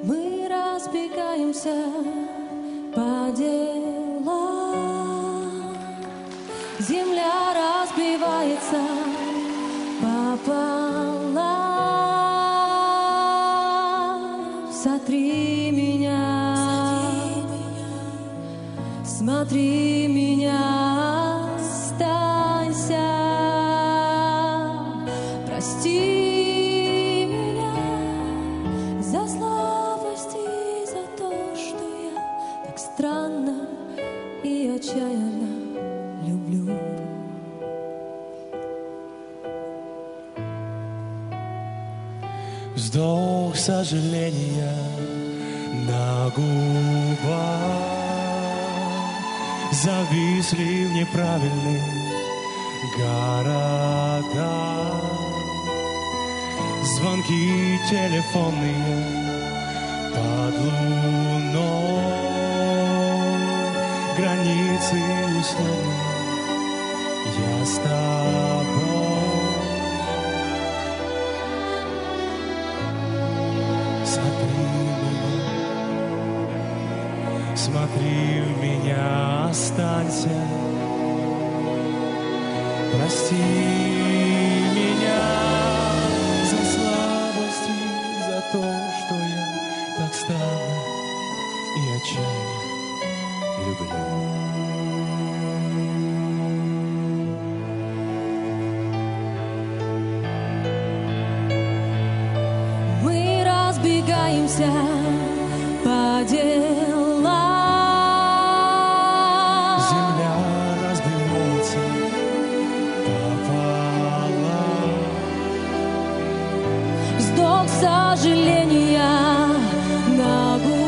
Мы разбегаемся по делам. Земля разбивается пополам. Сотри меня, смотри меня, останься, прости меня за слабость и за то, что я так странно и отчаянно люблю. Вздох сожаления на губах зависли в неправильных городах. Звонки телефонные под луной, границы условные, я с тобой. Смотри в меня, останься, прости меня за слабость и за то, что я так странно и отчаянно люблю. Мы разбегаемся по делам. Земля разбивается пополам. Вздох сожаления на губах.